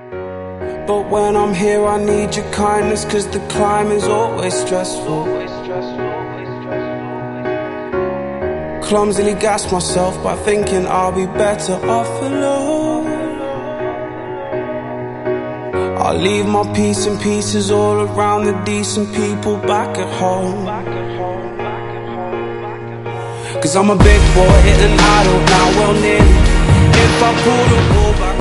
But when I'm here I need your kindness, 'cause the climb is always stressful. Clumsily gas myself by thinking I'll be better off alone. I'll leave my piece in pieces all around the decent people back at home. 'Cause I'm a big boy and I don't now, well nearly. If I pull the wool back